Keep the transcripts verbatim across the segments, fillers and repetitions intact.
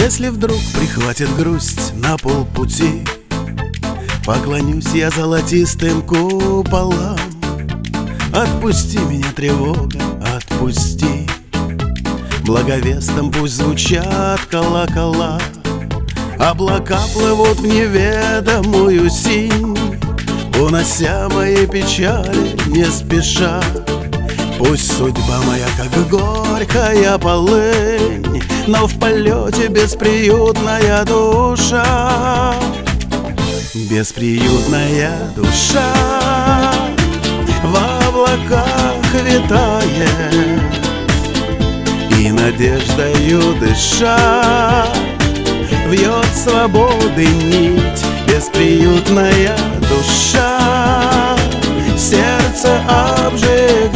Если вдруг прихватит грусть на полпути, поклонюсь я золотистым куполам. Отпусти меня, тревога, отпусти. Благовестом пусть звучат колокола. Облака плывут в неведомую синь, унося мои печали не спеша. Пусть судьба моя, как горькая полынь, но в полете бесприютная душа. Бесприютная душа в облаках витает, и надеждою дыша вьет свободы нить. Бесприютная душа сердце обжигает.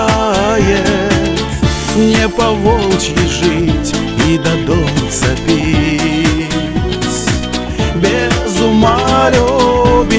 Не по-волчьи жить и до донца пить, без ума любить.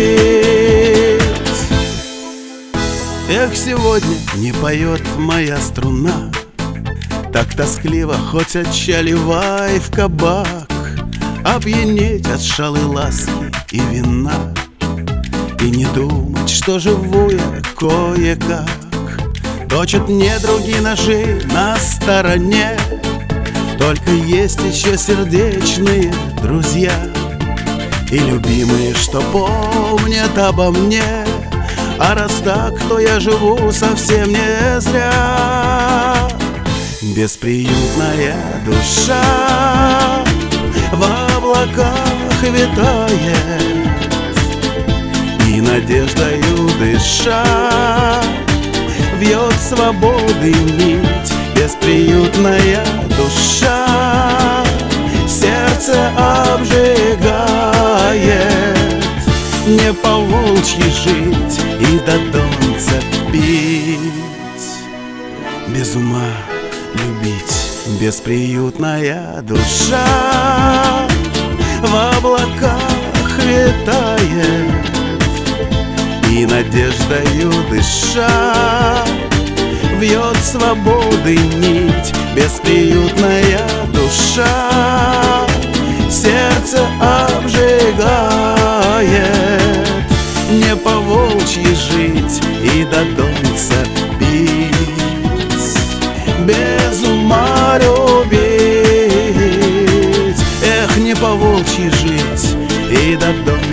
Эх, сегодня не поет моя струна, так тоскливо, хоть отчаливай в кабак. Опьянеть от шалы ласки и вина, и не думать, что живу я кое-как. Точат недруги ножи на стороне, только есть еще сердечные друзья и любимые, что помнят обо мне. А раз так, то я живу совсем не зря. Бесприютная душа в облаках витает, и надеждою дыша вьет свободы нить. Бесприютная душа сердце обжигает. Не по-волчьи жить и до донца пить, без ума любить. Бесприютная душа в облаках витает, и надеждою дыша вьет свободы нить. Бесприютная душа сердце обжигает. Не по-волчьи жить и до донца пить, без ума любить. Эх, не по-волчьи жить и до донца